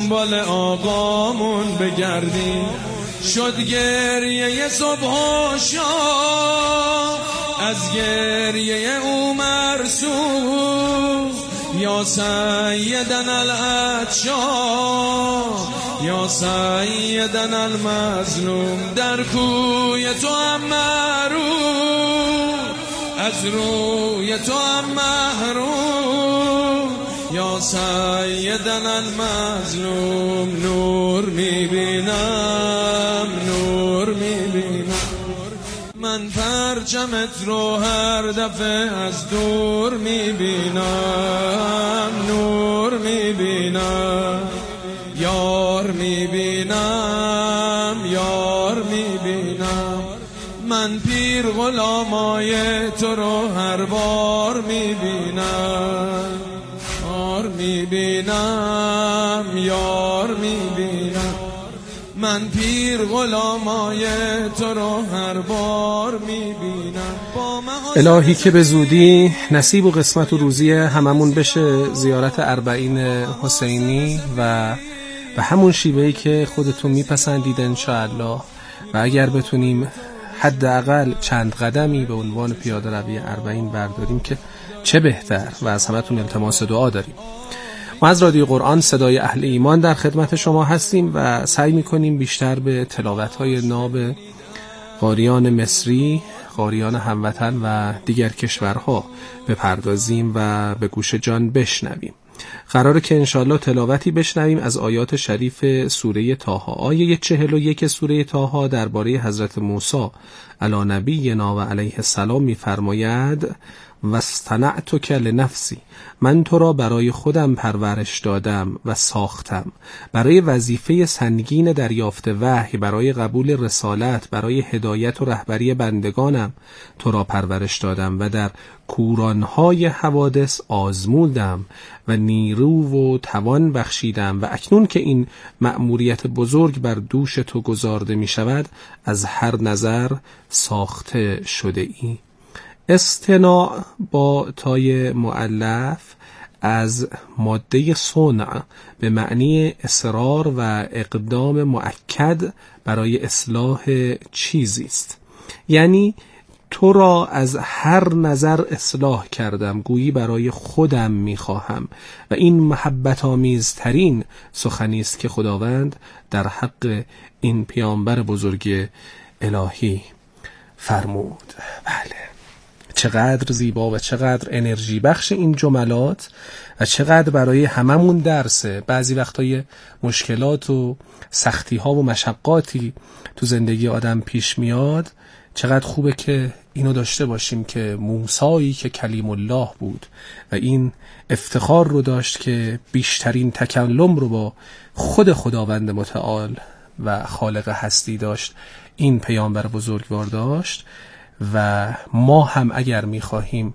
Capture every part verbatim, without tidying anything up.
دنبال آقامون بگردیم. شد گریه صبح و شام از گریه او مرسوم. یا سیدنا العطشان یا سیدنا المظلوم، در کوی تو هم محروم از روی تو هم محروم. یا سیدنا المظلوم، نور میبینم نور میبینم، من پرچمت رو هر دفعه از دور میبینم. نور میبینم، یار میبینم یار میبینم، من پیر غلامای تو رو هر بار میبینم. یار میبینم یار میبینم، من پیر غلامای تو رو هر بار میبینم. الهی که به زودی نصیب و قسمت و روزی هممون بشه زیارت اربعین حسینی و به همون شیوهی که خودتون میپسندید انشاءالله. و اگر بتونیم حداقل چند قدمی به عنوان پیاده روی اربعین برداریم که چه بهتر، و از همتون التماس دعا داریم. ما از رادیو قرآن صدای اهل ایمان در خدمت شما هستیم و سعی میکنیم بیشتر به تلاوت‌های ناب قاریان مصری، قاریان هموطن و دیگر کشورها بپردازیم و به گوش جان بشنویم. قراره که انشالله تلاوتی بشنویم از آیات شریف سوره طه. آیه چهل و یک سوره طه درباره حضرت موسی علی نبینا و علیه السلام می‌فرماید: واصطنعتک لنفسی، من تو را برای خودم پرورش دادم و ساختم، برای وظیفه سنگین دریافت وحی، برای قبول رسالت، برای هدایت و رهبری بندگانم تو را پرورش دادم و در کورانهای حوادث آزمودم و نیرو و توان بخشیدم. و اکنون که این مأموریت بزرگ بر دوش تو گزارده می شود، از هر نظر ساخته شده ای. اصطناع با تای مؤلف از ماده صنع به معنی اصرار و اقدام مؤکد برای اصلاح چیزی است. یعنی تو را از هر نظر اصلاح کردم، گویی برای خودم میخواهم. و این محبت آمیزترین سخنی است که خداوند در حق این پیامبر بزرگ الهی فرمود. بله، چقدر زیبا و چقدر انرژی بخش این جملات و چقدر برای هممون درسه. بعضی وقتای مشکلات و سختی ها و مشقاتی تو زندگی آدم پیش میاد، چقدر خوبه که اینو داشته باشیم که موسی که کلیم الله بود و این افتخار رو داشت که بیشترین تکلم رو با خود خداوند متعال و خالق هستی داشت، این پیامبر بزرگوار داشت. و ما هم اگر میخواهیم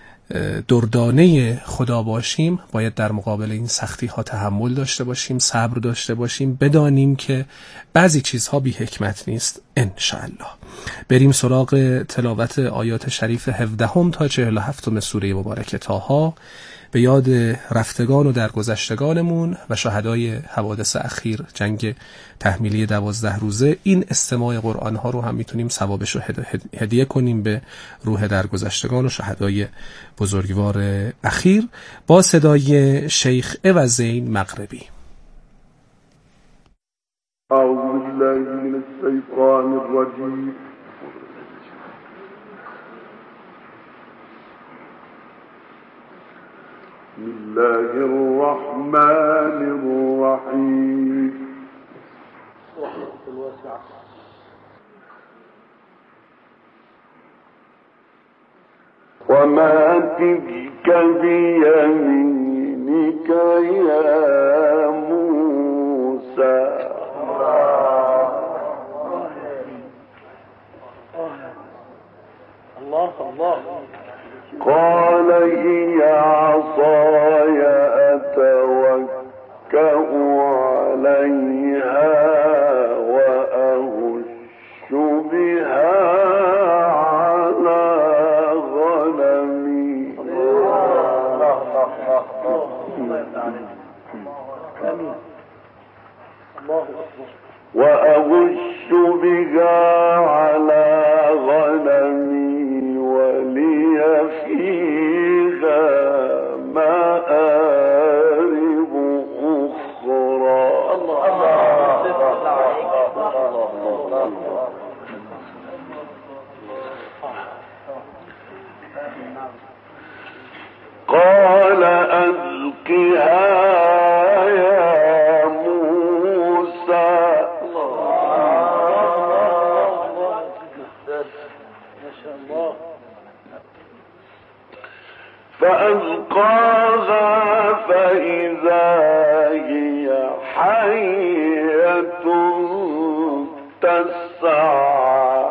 دردانه خدا باشیم، باید در مقابل این سختی ها تحمل داشته باشیم، صبر داشته باشیم، بدانیم که بعضی چیزها بی حکمت نیست. انشاءالله بریم سراغ تلاوت آیات شریف هفدهم تا چهل و هفتم سوره مبارک طه، به یاد رفتگان و درگذشتگانمون و شهدای حوادث اخیر جنگ تحمیلی دوازده روزه. این استماع قرآن ها رو هم میتونیم ثوابش رو هدیه کنیم به روح درگذشتگان و شهدای بزرگوار اخیر با صدای شیخ عوضین مغربی. اعوذ بالله من الشیطان الرجیم. بسم الله الرحمن الرحیم. وما تلك بيمينك يا موسى. الله الله. قال هي عصاي أتوكأ عليها وأهش بها على غنمي. وأهش بها على غنمي ولي فيها مآرب أخرى. قال ألقها يا موسى. فألقاها فإذا هي حية تسعى.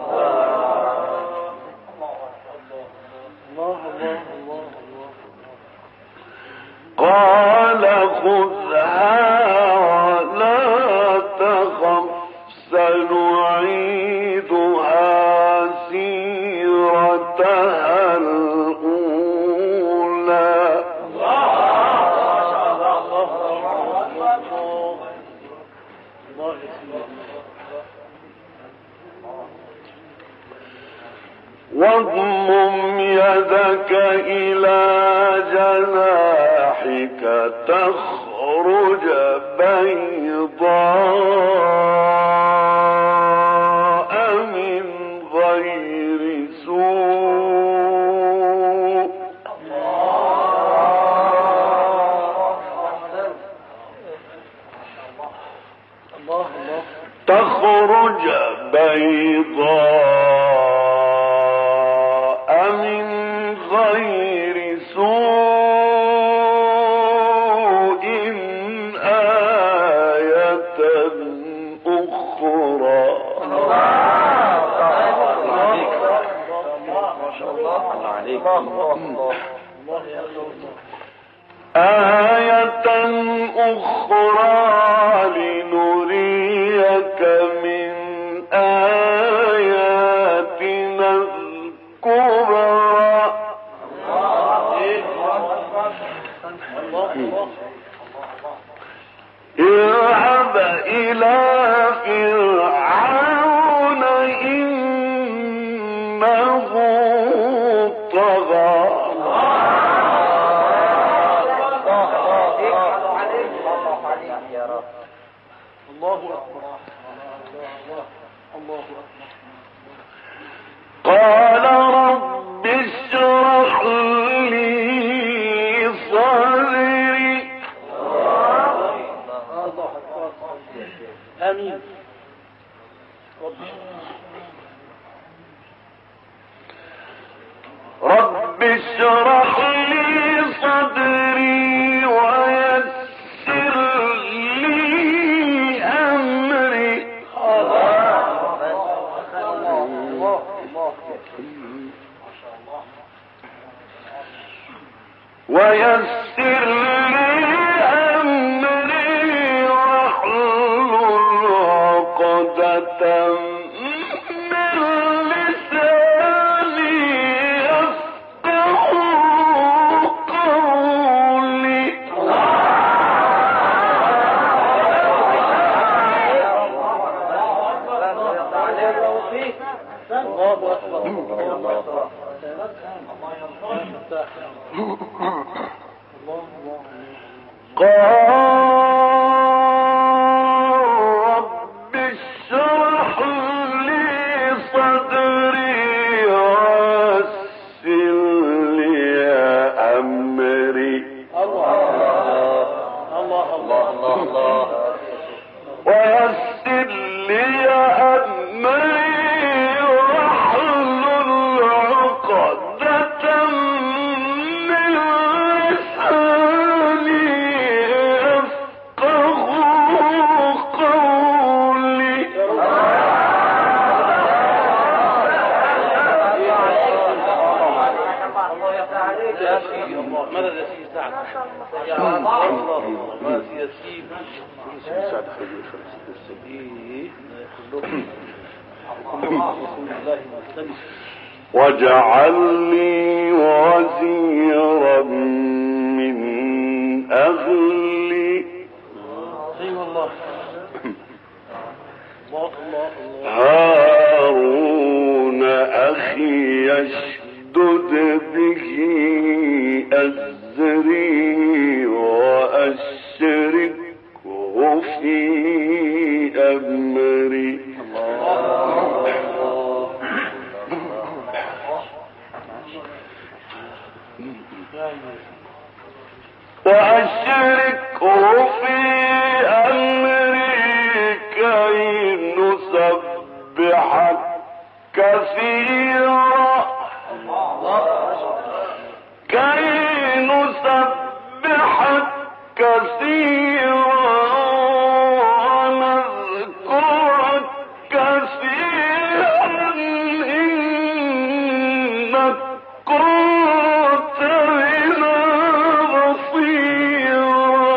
قال خذها ولا تخف سنعيدها سيرتها الأولى. واضمم يدك إلى جناحك تخرج بيضاء من غير سوء. تخرج بيضاء من غير سوء آية أخرى. آية أخرى لنريك من آياتنا الكبرى. اذهب إلى فرعون إنه طغى. قال رب اشرح لي صدري. آمين. رب اشرح لي صدري ويسر لي أمري. ويسر لي أمري واحلل عقدة من لساني يفقه قولي. قال رب اشرح لي صدري ويسر لي أمري. ويسر لي أمري واحلل عقدة من لساني يفقه قولي. ماذا يسير سعد؟ ماذا يسير سعد حبيب واجعل لي وزيرا من أهلي. هارون أخي اشدد به أزري وأشركه في أمري وأشركه في أمري كي نسبحك كثيرا كي نسبحك كثيرا ونذكرك كثيرا إنك كنت بنا بصيرا.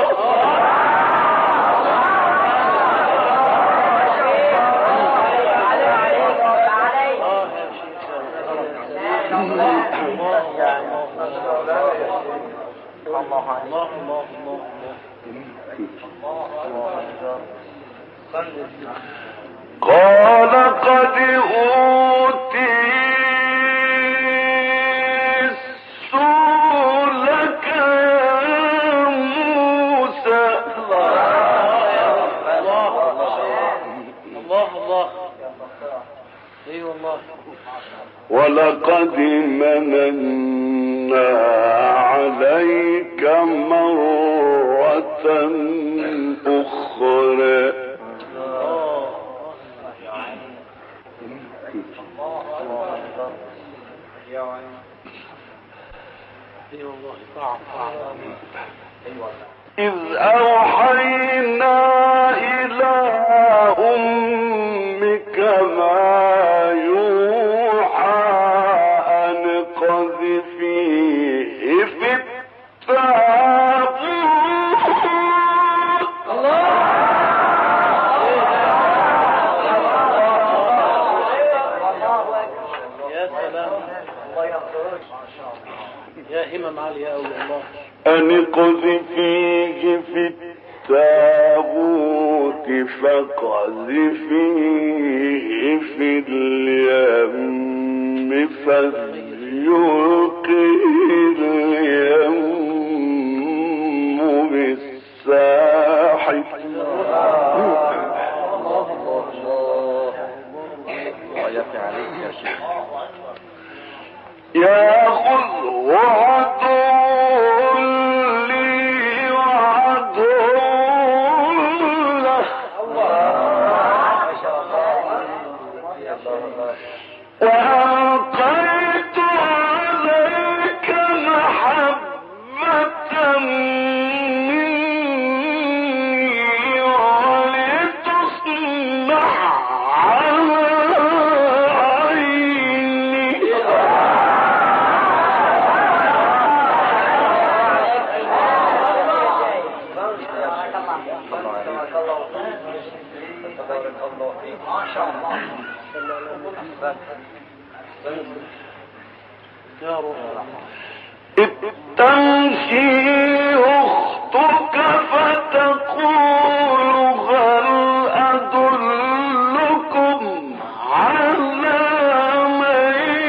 قال قد أوتيت سؤلك يا موسى. الله الله اي والله. ولقد مننا عليك مرة أخرى. إذ أوحينا إلى أمك ما يوحى أن قذفيه في التابوت. يا سلام الله يغفرك يا همم عالية أوي الله. أن قذفيه في التابوت فقذفيه في اليم فليلقه اليم بالساحل. يأخذه عدو لي وعدو له وألقيت عليك محبة مني ولتصنع على عيني. إذ تمشي أختك فتقول هل أدلكم على من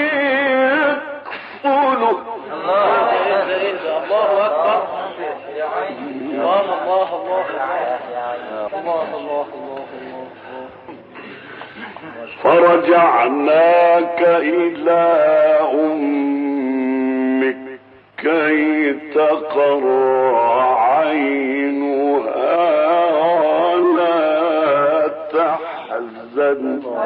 يكفله. الله أكبر. الله الله الله الله الله الله. فرجعناك إلى أمك كي تقر عينها ولا تحزن.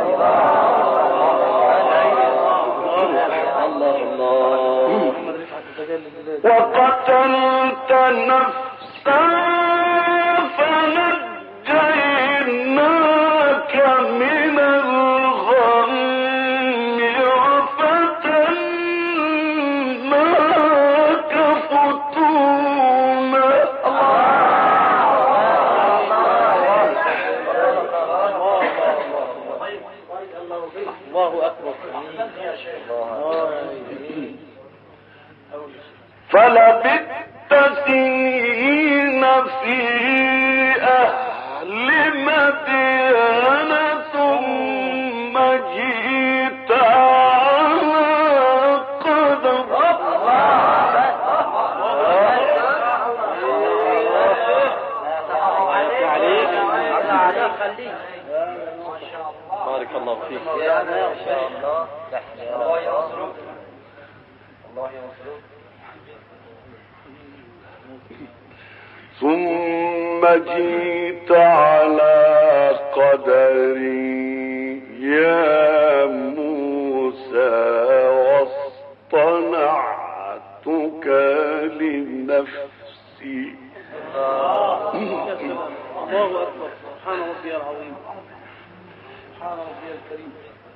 وقتلت نفسا فنجيناك من الغم وفتناك فتونا. الله أكبر. فلبثت سنين في أهل المدينة ثم جئت على قدر بارك الله فيك يا ما شاء الله. الله ينصرك الله ينصرك. ثم جئت على قدري يا موسى واصطنعتك لنفسي. الله أكبر. سبحان ربي العظيم. سبحان ربي الكريم.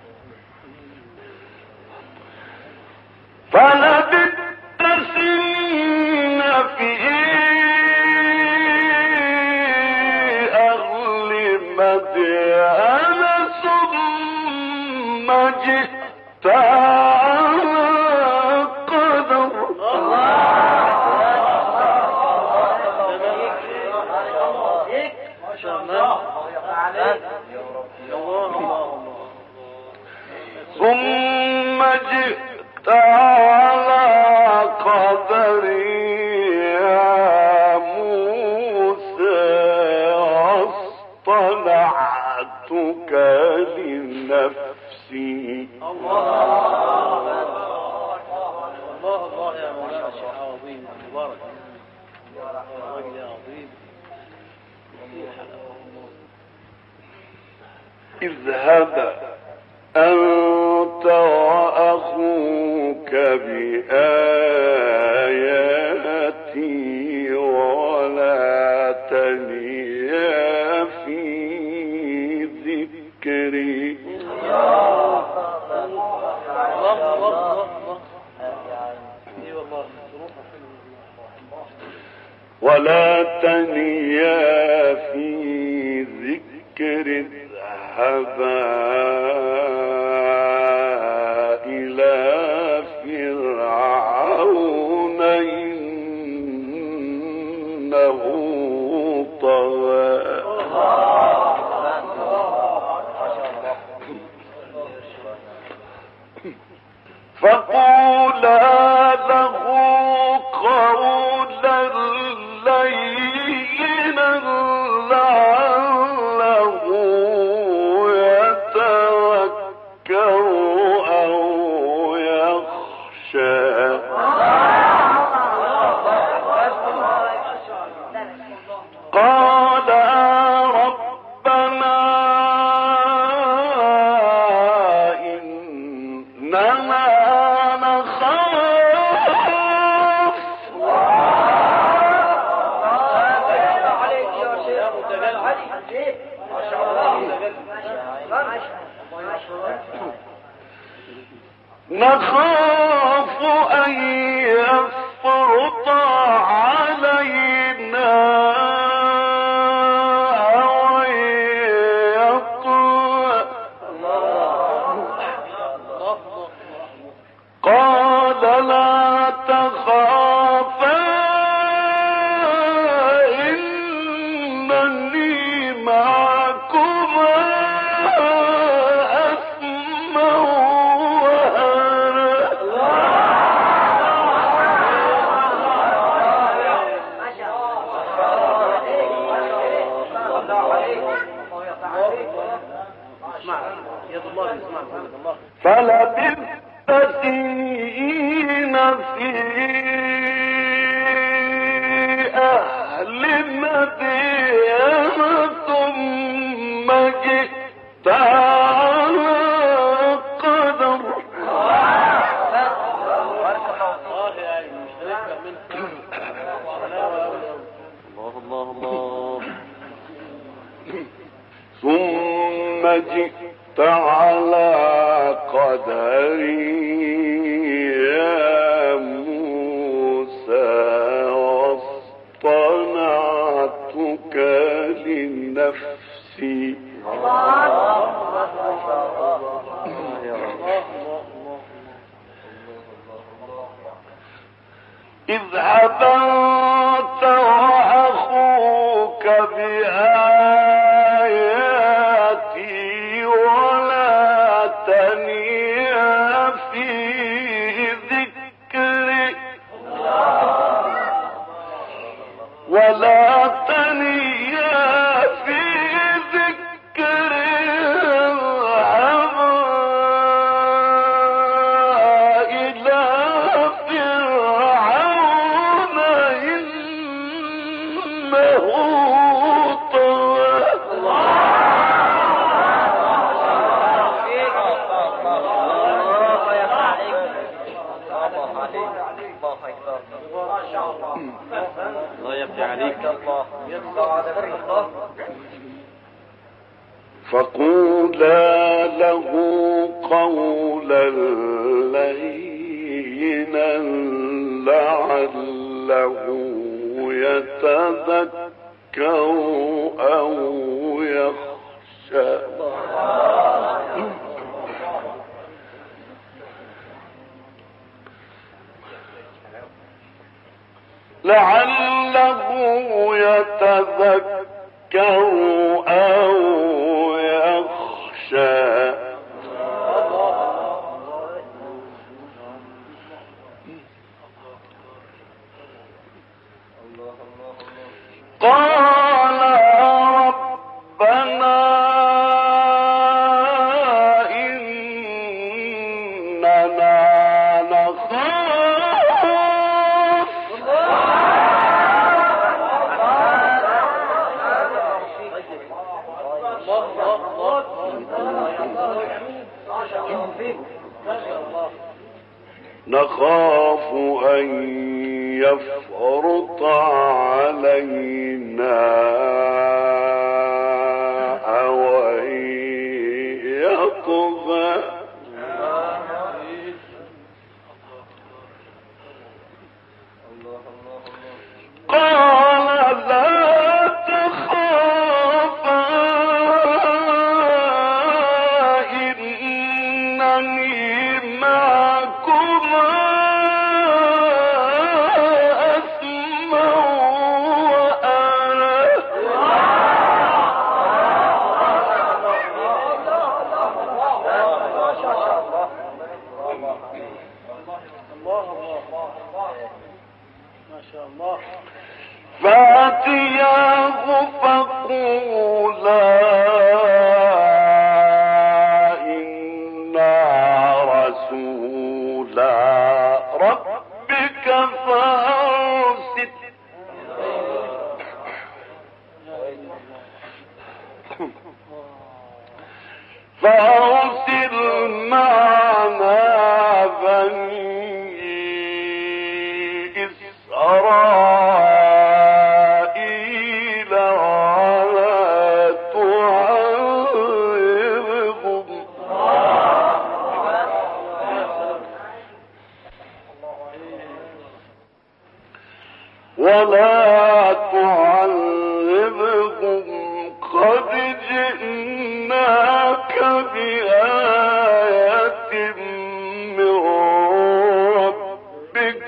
فلبثت سنين في أهل مدين ثم جئت على قدر. ثم جئت على قدري يا موسى واصطنعتك لنفسي. الله الله يا مولانا شيخ عظيم مبارك يا راجل يا عظيم. اذهب أنت وأخوك بآياتي ولا تنيا في ذكري. ولا تنيا في ذكر. اذهبا إلى فرعون إنه طغى. فقولا له قولا لينا لعله يتذكر أو يخشى. قال ربنا إننا نخاف نخاف أن يفرط علينا أو يطغى. قال لا تخافا إنني معكما أسمع وأرى. فلبثت سنين في أهل مدين ثم جئت على قدر. الله الله. ثم جئت على قدري يا موسى واصطنعتك لنفسي. اذهب أنت وأخوك بآياتي فقولا له قولا لينا لعله يتذكر أو يخشى لعله يتذكر أو يخشى قال ربنا إننا نخاف نخاف أن يفرط علينا أو أن يطغى قال لا تخافا إنني معكما أسمع وأرى فأتياه فقولا إنا رسولا ربك فأرسل فأرسل معنا بني إسرائيل ولا تعذبهم ولا تعذبهم قد جئناك بآية من ربك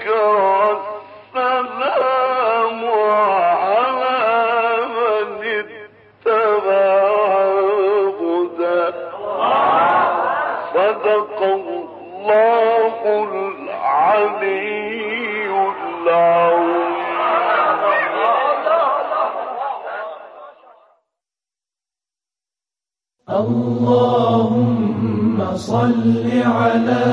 والسلام على من اتبع الهدى صدق الله العلي العظيم. اللهم صل على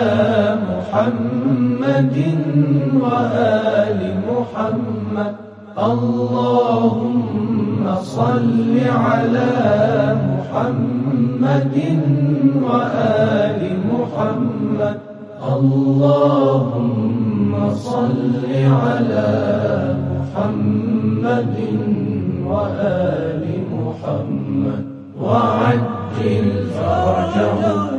محمد وآل محمد. اللهم صل على محمد وآل محمد. اللهم صل على محمد وآل محمد وعجل فرجهم.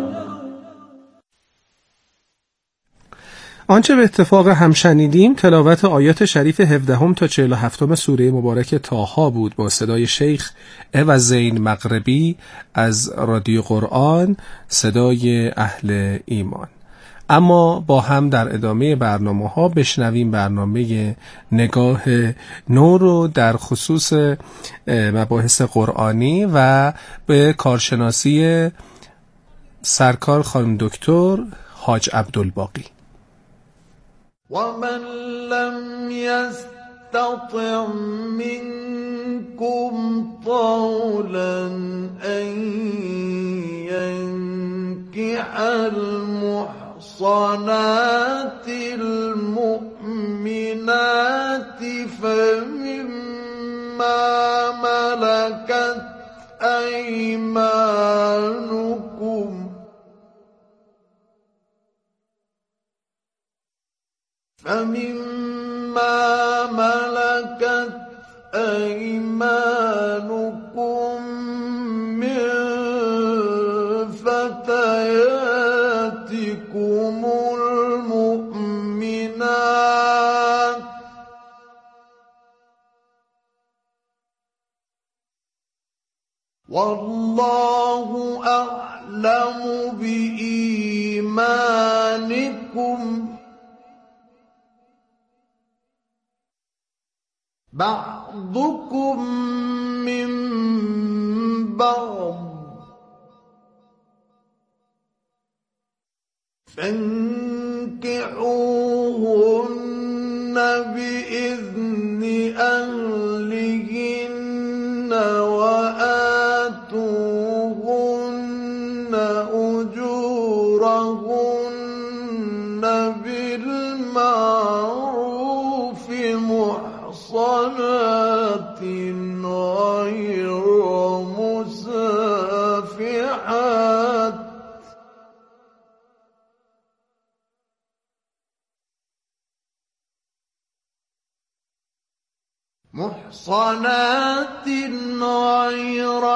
آنچه به اتفاق هم شنیدیم تلاوت آیات شریف هفدهم تا چهل و هفتم سوره مبارک طه بود با صدای شیخ عوضین مغربی از رادیو قرآن، صدای اهل ایمان. اما با هم در ادامه برنامه ها بشنویم برنامه نگاه نو رو در خصوص مباحث قرآنی و به کارشناسی سرکار خانم دکتر حاج عبدالباقی. ومن لم يستطع منكم طولا أن ينكح المحصنات المؤمنات فمما ملكت أيمانكم فمما ملكت أيمانكم من فتياتكم المؤمنات والله أعلم بإيمانكم بعضكم من بعض فانكحوهن بإذن أهلهن وآتوهن أجورهن بالمعروف محصنات غير مسافحات محصنات غير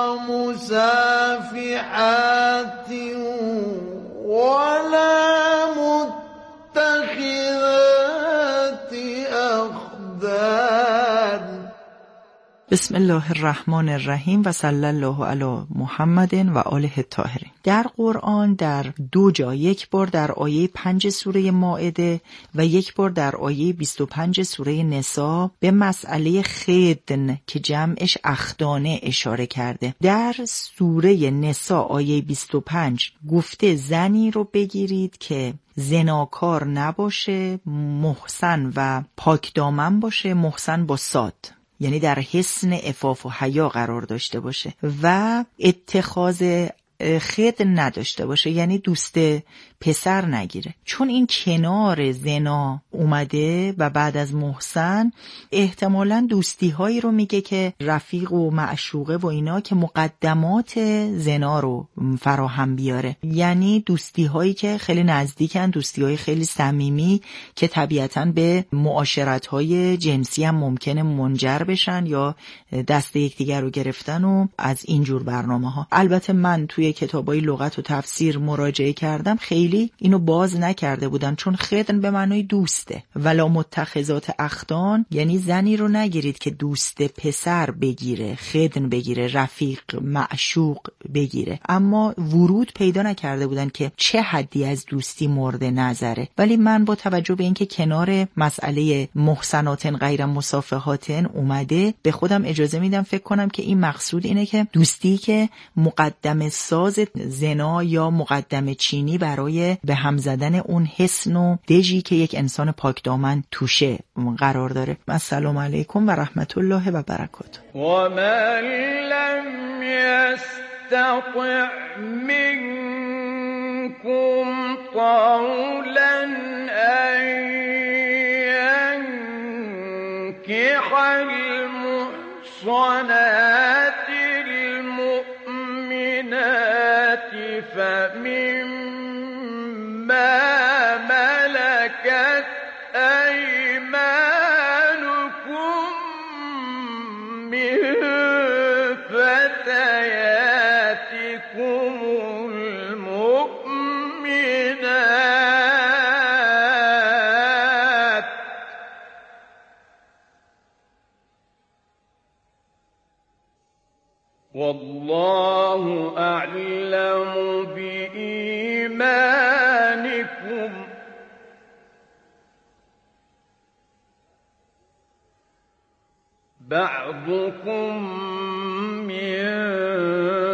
مسافحات ولا متخذات أخدان. بسم الله الرحمن الرحیم و صلی الله علی محمد و آله الطاهرین. در قرآن در دو جا، یک بار در آیه پنج سوره مائده و یک بار در آیه بیست و پنج سوره نساء به مسئله خدن که جمعش اخدانه اشاره کرده. در سوره نساء آیه بیست و پنج گفته زنی رو بگیرید که زناکار نباشه، محسن و پاک دامن باشه، محسن با صاد، یعنی در حسن عفاف و حیا قرار داشته باشه و اتخاذ خد نداشته باشه، یعنی دوست پسر نگیره. چون این کنار زنا اومده و بعد از محسن احتمالاً دوستی هایی رو میگه که رفیق و معشوقه و اینا که مقدمات زنا رو فراهم بیاره، یعنی دوستی هایی که خیلی نزدیکن، دوستی های خیلی صمیمی که طبیعتاً به معاشرت های جنسی هم ممکنه منجر بشن یا دست یکدیگر رو گرفتن و از اینجور برنامه ها. البته من توی کتابای لغت و تفسیر مراجعه کردم، خیلی اینو باز نکرده بودن، چون خدن به معنای دوسته. ولا متخذات اخدان یعنی زنی رو نگیرید که دوست پسر بگیره، خدن بگیره، رفیق معشوق بگیره. اما ورود پیدا نکرده بودن که چه حدی از دوستی مورد نظره. ولی من با توجه به اینکه کنار مسئله محسنات غیر مصافحات اومده، به خودم اجازه میدم فکر کنم که این مقصود اینه که دوستی که مقدمه ساز زنا یا مقدمه چینی برای به هم زدن اون حسن و دژی که یک انسان پاک دامن توشه قرار داره. السلام علیکم و رحمت الله و برکاته. و من لم یستطع منکم طولا ان ینکح المحصنات المؤمنات فمما ملكت أيمانكم من فتياتكم المؤمنات والله أعلم بإيمانكم بعضكم